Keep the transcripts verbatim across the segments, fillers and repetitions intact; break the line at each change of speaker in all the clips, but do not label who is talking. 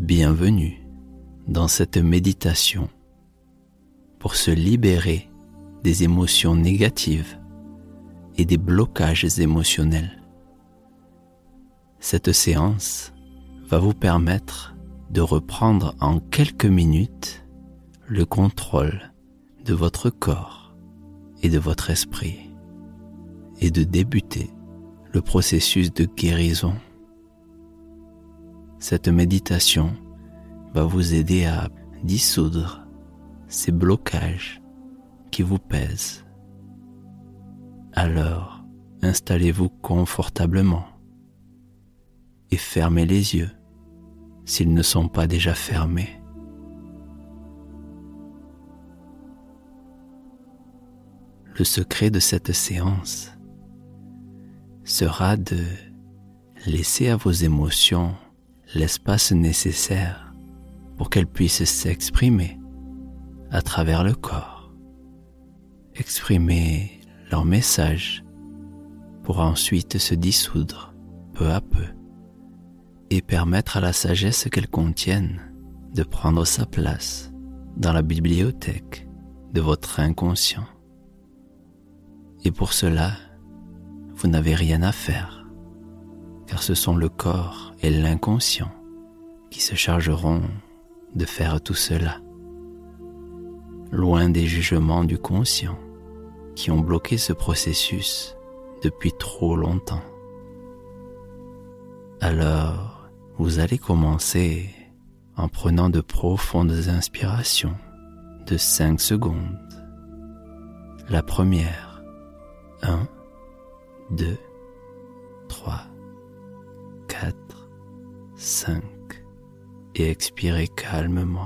Bienvenue dans cette méditation pour se libérer des émotions négatives et des blocages émotionnels. Cette séance va vous permettre de reprendre en quelques minutes le contrôle de votre corps et de votre esprit et de débuter le processus de guérison. Cette méditation va vous aider à dissoudre ces blocages qui vous pèsent. Alors, installez-vous confortablement et fermez les yeux s'ils ne sont pas déjà fermés. Le secret de cette séance sera de laisser à vos émotions l'espace nécessaire pour qu'elles puissent s'exprimer à travers le corps, exprimer leur message pour ensuite se dissoudre peu à peu et permettre à la sagesse qu'elles contiennent de prendre sa place dans la bibliothèque de votre inconscient. Et pour cela, vous n'avez rien à faire, car ce sont le corps et l'inconscient qui se chargeront de faire tout cela, loin des jugements du conscient qui ont bloqué ce processus depuis trop longtemps. Alors, vous allez commencer en prenant de profondes inspirations de cinq secondes. La première, un, deux, trois, quatre, cinq, et expirez calmement.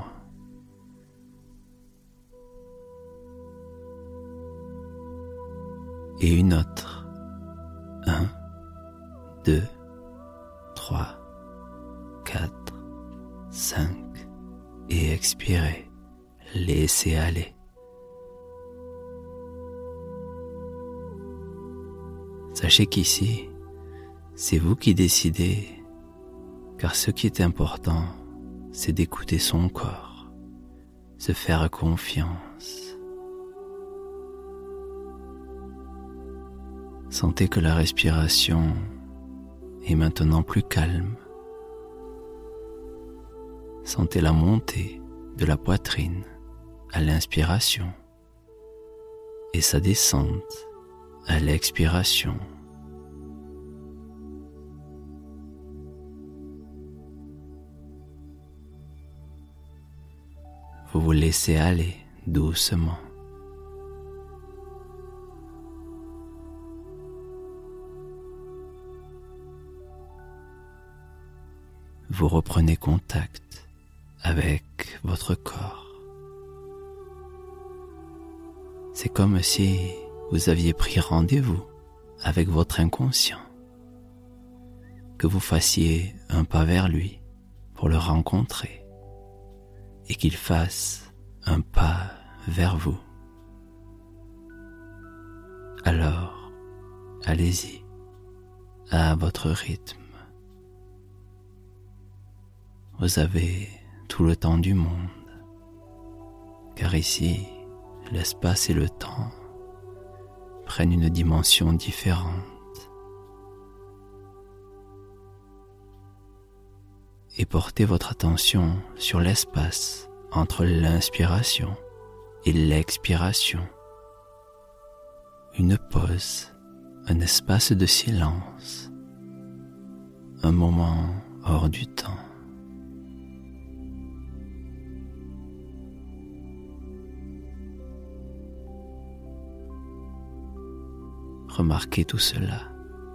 Et une autre, un, deux, trois, quatre, cinq, et expirez, laissez aller. Sachez qu'ici, c'est vous qui décidez, car ce qui est important, c'est d'écouter son corps, se faire confiance. Sentez que la respiration est maintenant plus calme. Sentez la montée de la poitrine à l'inspiration et sa descente à l'expiration. Vous vous laissez aller doucement. Vous reprenez contact avec votre corps. C'est comme si vous aviez pris rendez-vous avec votre inconscient, que vous fassiez un pas vers lui pour le rencontrer et qu'il fasse un pas vers vous. Alors, allez-y à votre rythme. Vous avez tout le temps du monde, car ici, l'espace et le temps prennent une dimension différente. Et portez votre attention sur l'espace entre l'inspiration et l'expiration. Une pause, un espace de silence, un moment hors du temps. Remarquez tout cela.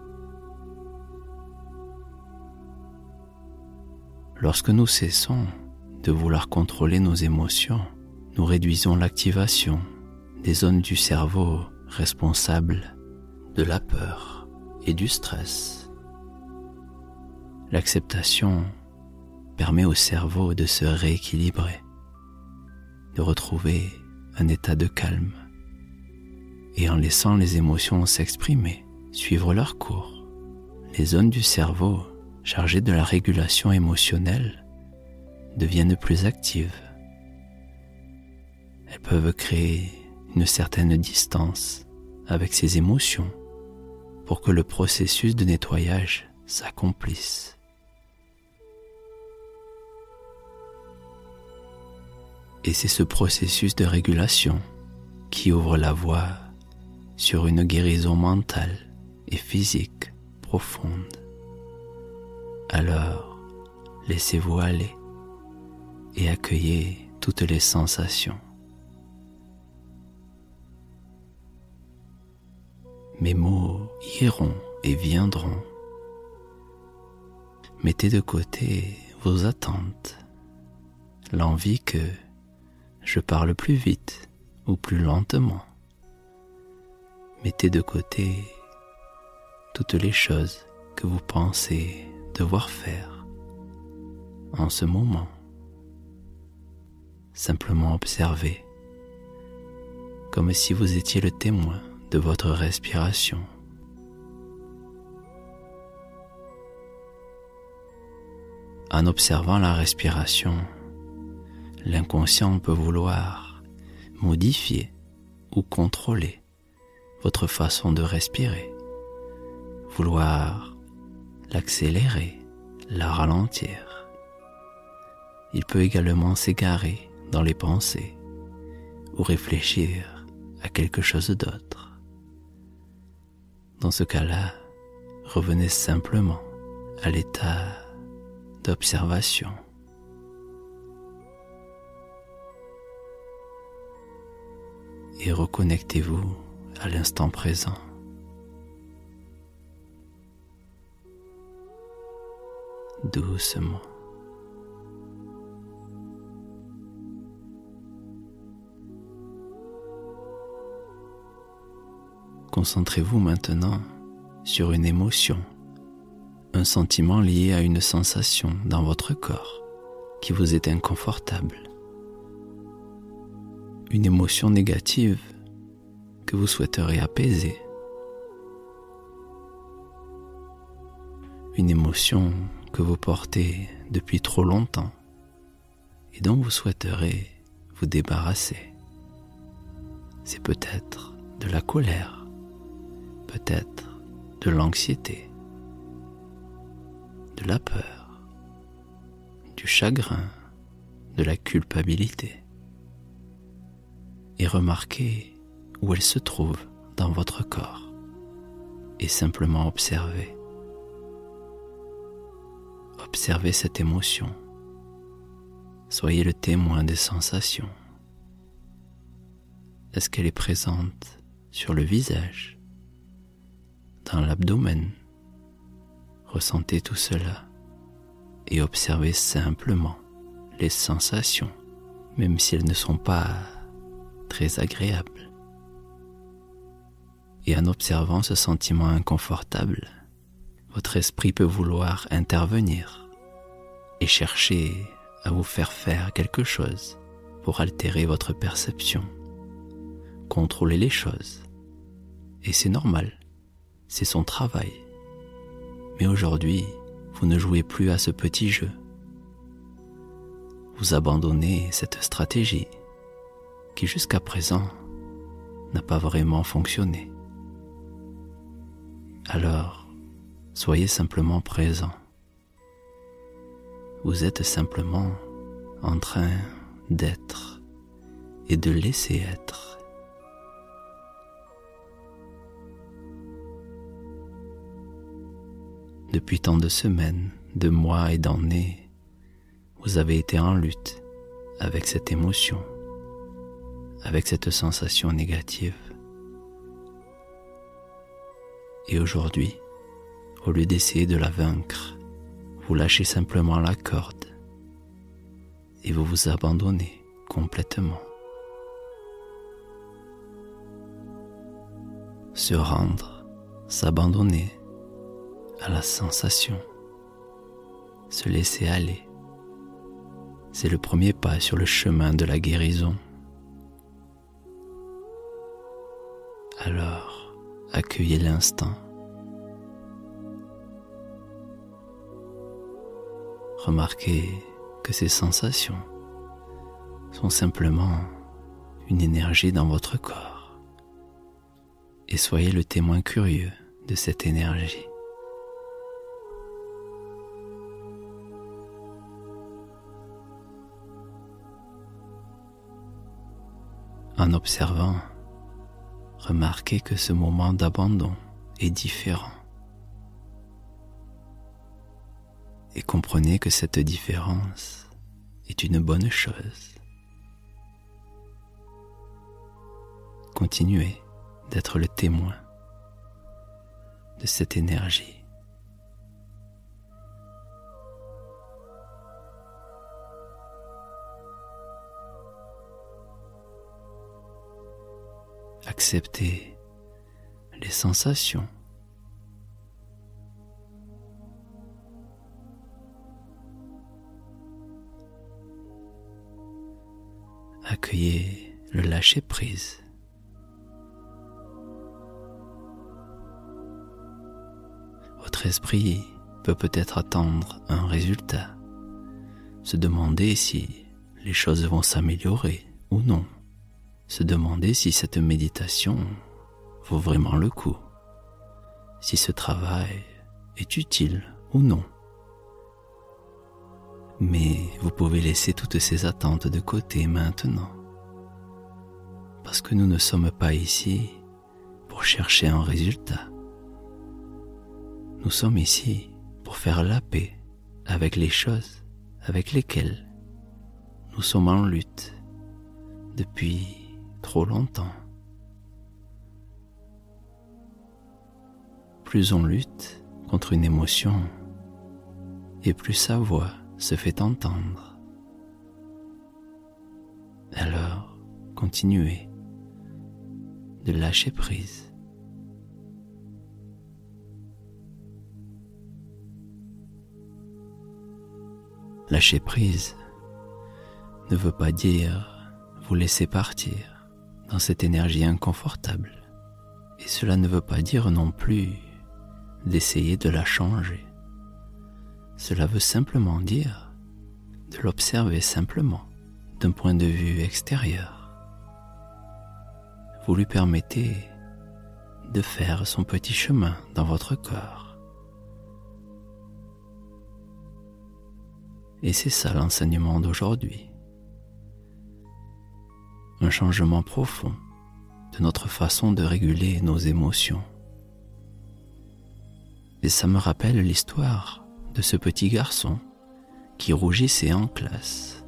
Lorsque nous cessons de vouloir contrôler nos émotions, nous réduisons l'activation des zones du cerveau responsables de la peur et du stress. L'acceptation permet au cerveau de se rééquilibrer, de retrouver un état de calme, et en laissant les émotions s'exprimer, suivre leur cours, les zones du cerveau chargées de la régulation émotionnelle deviennent plus actives. Elles peuvent créer une certaine distance avec ces émotions pour que le processus de nettoyage s'accomplisse. Et c'est ce processus de régulation qui ouvre la voie sur une guérison mentale et physique profonde. Alors, laissez-vous aller et accueillez toutes les sensations. Mes mots iront et viendront. Mettez de côté vos attentes, l'envie que je parle plus vite ou plus lentement. Mettez de côté toutes les choses que vous pensez devoir faire en ce moment. Simplement observez, comme si vous étiez le témoin de votre respiration. En observant la respiration, l'inconscient peut vouloir modifier ou contrôler votre façon de respirer, vouloir l'accélérer, la ralentir. Il peut également s'égarer dans les pensées ou réfléchir à quelque chose d'autre. Dans ce cas-là, revenez simplement à l'état d'observation. Et reconnectez-vous à l'instant présent. Doucement. Concentrez-vous maintenant sur une émotion, un sentiment lié à une sensation dans votre corps qui vous est inconfortable. Une émotion négative que vous souhaiteriez apaiser. Une émotion que vous portez depuis trop longtemps et dont vous souhaiterez vous débarrasser. C'est peut-être de la colère, peut-être de l'anxiété, de la peur, du chagrin, de la culpabilité. Et remarquez où elle se trouve dans votre corps et simplement observez. Observez cette émotion. Soyez le témoin des sensations. Est-ce qu'elle est présente sur le visage, dans l'abdomen? Ressentez tout cela et observez simplement les sensations, même si elles ne sont pas très agréables. Et en observant ce sentiment inconfortable, votre esprit peut vouloir intervenir et chercher à vous faire faire quelque chose pour altérer votre perception, contrôler les choses. Et c'est normal, c'est son travail. Mais aujourd'hui, vous ne jouez plus à ce petit jeu. Vous abandonnez cette stratégie qui jusqu'à présent n'a pas vraiment fonctionné. Alors, soyez simplement présent. Vous êtes simplement en train d'être et de laisser être. Depuis tant de semaines, de mois et d'années, vous avez été en lutte avec cette émotion, avec cette sensation négative. Et aujourd'hui, au lieu d'essayer de la vaincre, vous lâchez simplement la corde et vous vous abandonnez complètement. Se rendre, s'abandonner à la sensation, se laisser aller, c'est le premier pas sur le chemin de la guérison. Alors, accueillez l'instant. Remarquez que ces sensations sont simplement une énergie dans votre corps et soyez le témoin curieux de cette énergie. En observant, remarquez que ce moment d'abandon est différent et comprenez que cette différence est une bonne chose. Continuez d'être le témoin de cette énergie. Acceptez les sensations. Accueillez le lâcher-prise. Votre esprit peut peut-être attendre un résultat, se demander si les choses vont s'améliorer ou non, se demander si cette méditation vaut vraiment le coup, si ce travail est utile ou non. Mais vous pouvez laisser toutes ces attentes de côté maintenant, parce que nous ne sommes pas ici pour chercher un résultat. Nous sommes ici pour faire la paix avec les choses avec lesquelles nous sommes en lutte depuis trop longtemps. Plus on lutte contre une émotion, et plus sa voix se fait entendre. Alors, continuez de lâcher prise. Lâcher prise ne veut pas dire vous laisser partir dans cette énergie inconfortable. Et cela ne veut pas dire non plus d'essayer de la changer. Cela veut simplement dire de l'observer simplement d'un point de vue extérieur. Vous lui permettez de faire son petit chemin dans votre corps. Et c'est ça l'enseignement d'aujourd'hui. Un changement profond de notre façon de réguler nos émotions. Et ça me rappelle l'histoire de ce petit garçon qui rougissait en classe.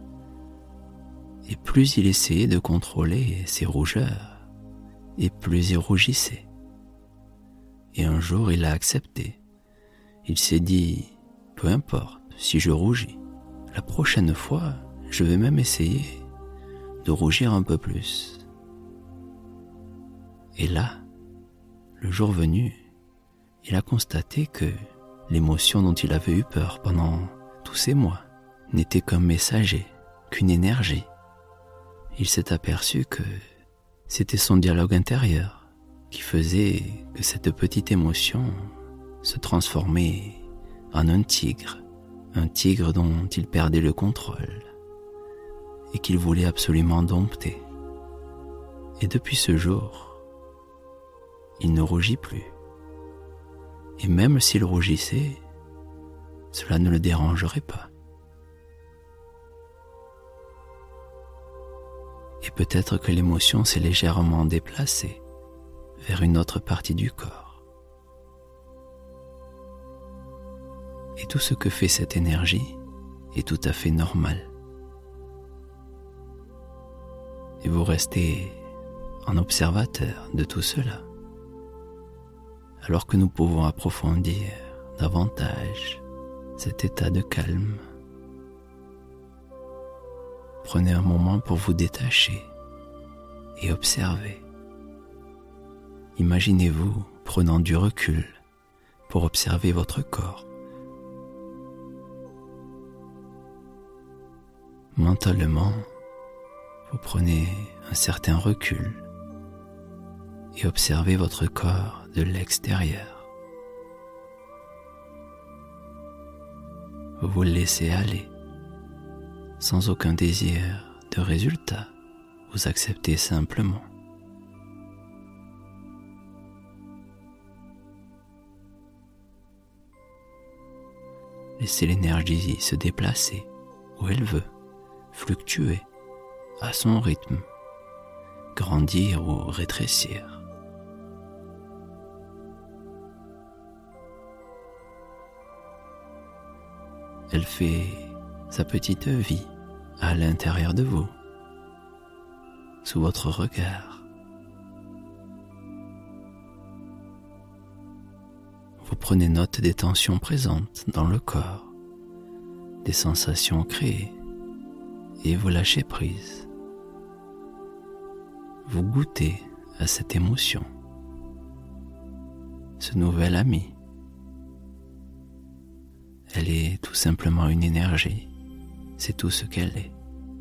Et plus il essayait de contrôler ses rougeurs, et plus il rougissait. Et un jour il a accepté. Il s'est dit, peu importe si je rougis, la prochaine fois je vais même essayer de rougir un peu plus. Et là, le jour venu, il a constaté que l'émotion dont il avait eu peur pendant tous ces mois n'était qu'un messager, qu'une énergie. Il s'est aperçu que c'était son dialogue intérieur qui faisait que cette petite émotion se transformait en un tigre, un tigre dont il perdait le contrôle et qu'il voulait absolument dompter. Et depuis ce jour, il ne rougit plus. Et même s'il rougissait, cela ne le dérangerait pas. Et peut-être que l'émotion s'est légèrement déplacée vers une autre partie du corps. Et tout ce que fait cette énergie est tout à fait normal. Et vous restez en observateur de tout cela, alors que nous pouvons approfondir davantage cet état de calme. Prenez un moment pour vous détacher et observer. Imaginez-vous prenant du recul pour observer votre corps. Mentalement, vous prenez un certain recul et observez votre corps de l'extérieur. Vous vous laissez aller sans aucun désir de résultat. Vous acceptez simplement. Laissez l'énergie se déplacer où elle veut, fluctuer à son rythme, grandir ou rétrécir. Elle fait sa petite vie à l'intérieur de vous, sous votre regard. Vous prenez note des tensions présentes dans le corps, des sensations créées, et vous lâchez prise. Vous goûtez à cette émotion, ce nouvel ami. Elle est tout simplement une énergie, c'est tout ce qu'elle est.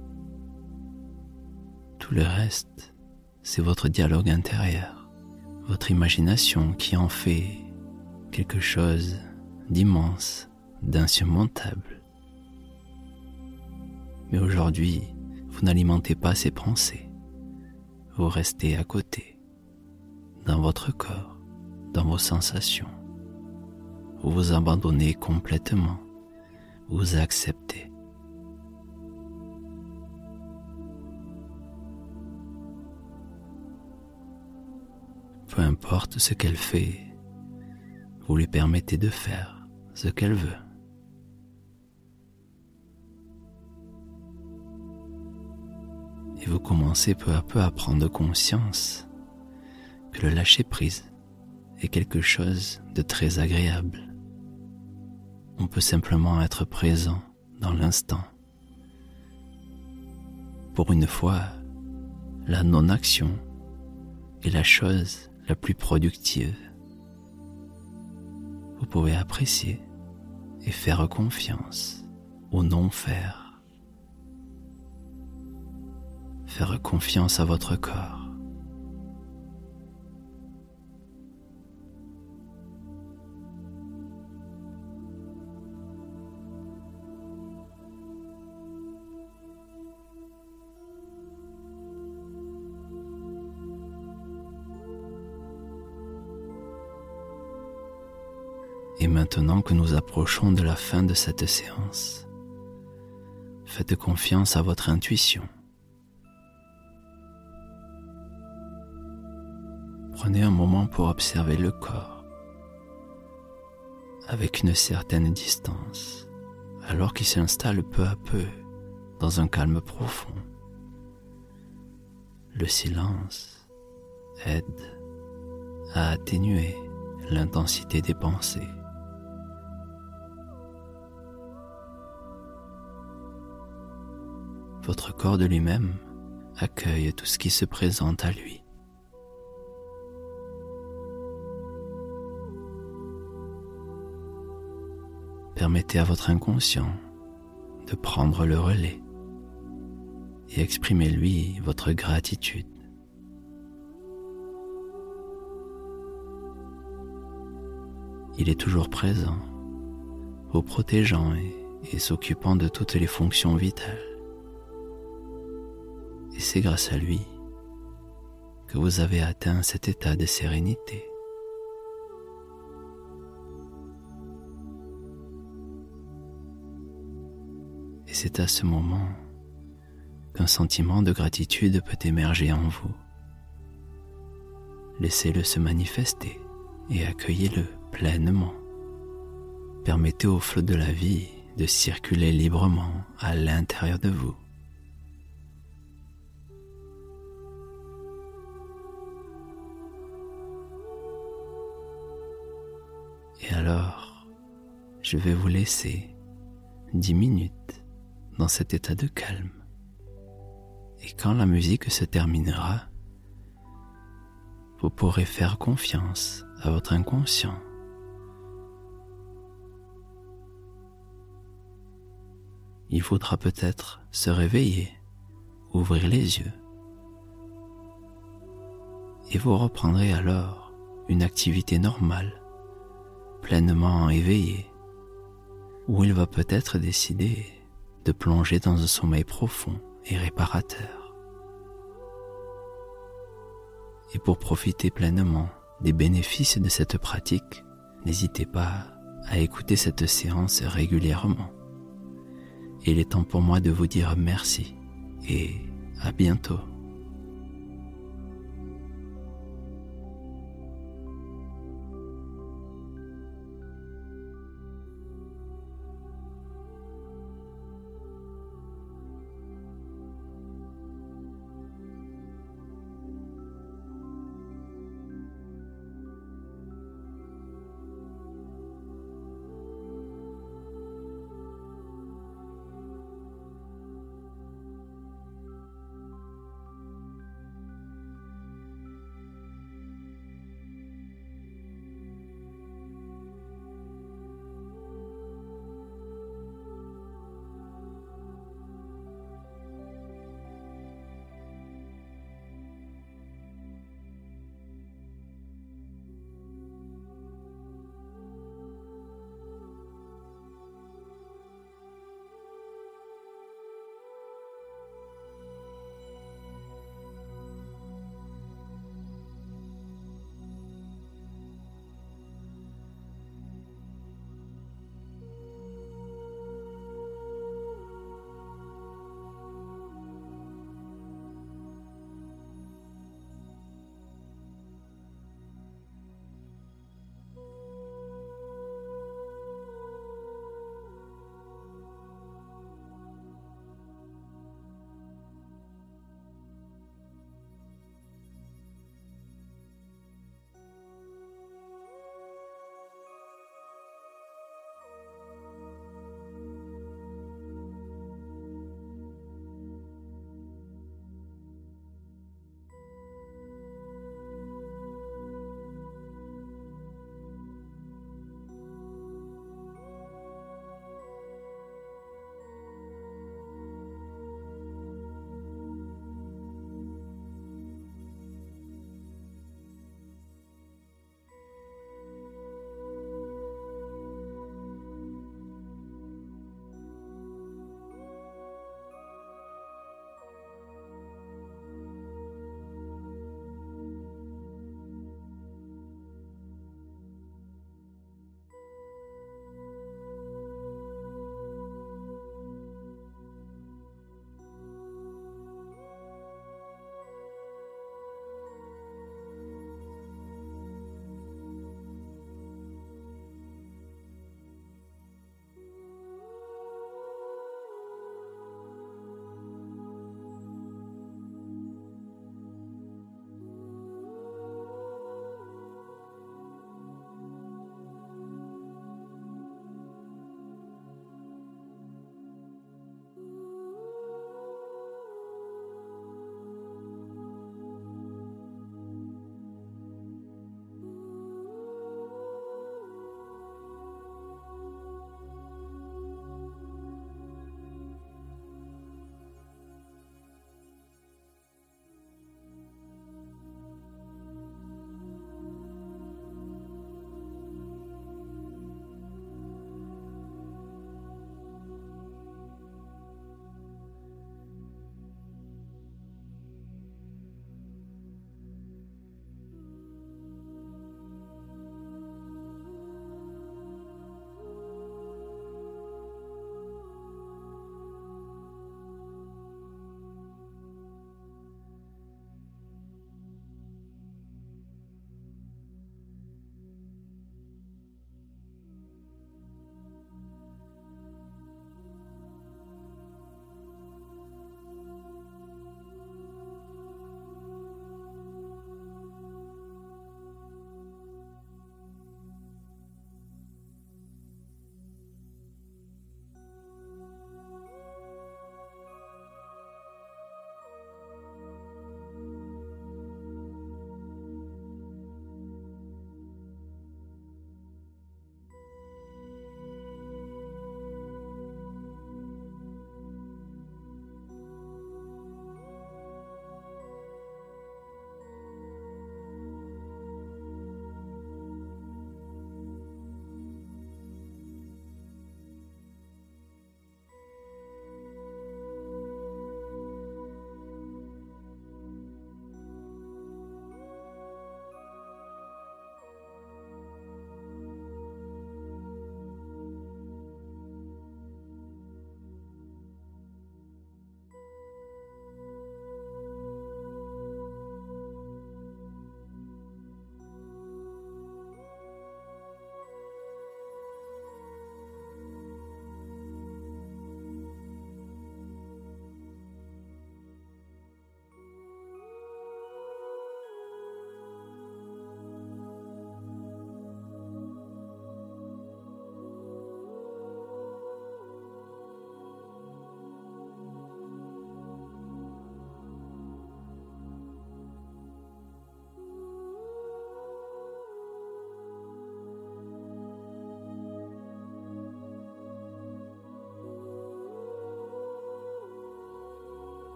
Tout le reste, c'est votre dialogue intérieur, votre imagination qui en fait quelque chose d'immense, d'insurmontable. Mais aujourd'hui, vous n'alimentez pas ces pensées, vous restez à côté, dans votre corps, dans vos sensations. Vous vous abandonnez complètement, vous acceptez. Peu importe ce qu'elle fait, vous lui permettez de faire ce qu'elle veut. Et vous commencez peu à peu à prendre conscience que le lâcher-prise est quelque chose de très agréable. On peut simplement être présent dans l'instant. Pour une fois, la non-action est la chose la plus productive. Vous pouvez apprécier et faire confiance au non-faire. Faire confiance à votre corps. Et maintenant que nous approchons de la fin de cette séance, faites confiance à votre intuition. Prenez un moment pour observer le corps avec une certaine distance, alors qu'il s'installe peu à peu dans un calme profond. Le silence aide à atténuer l'intensité des pensées. Votre corps de lui-même accueille tout ce qui se présente à lui. Permettez à votre inconscient de prendre le relais et exprimez-lui votre gratitude. Il est toujours présent, vous protégeant et, et s'occupant de toutes les fonctions vitales. Et c'est grâce à lui que vous avez atteint cet état de sérénité. Et c'est à ce moment qu'un sentiment de gratitude peut émerger en vous. Laissez-le se manifester et accueillez-le pleinement. Permettez au flot de la vie de circuler librement à l'intérieur de vous. Et alors, je vais vous laisser dix minutes dans cet état de calme. Et quand la musique se terminera, vous pourrez faire confiance à votre inconscient. Il faudra peut-être se réveiller, ouvrir les yeux, et vous reprendrez alors une activité normale, pleinement éveillé, où il va peut-être décider de plonger dans un sommeil profond et réparateur. Et pour profiter pleinement des bénéfices de cette pratique, n'hésitez pas à écouter cette séance régulièrement. Il est temps pour moi de vous dire merci et à bientôt.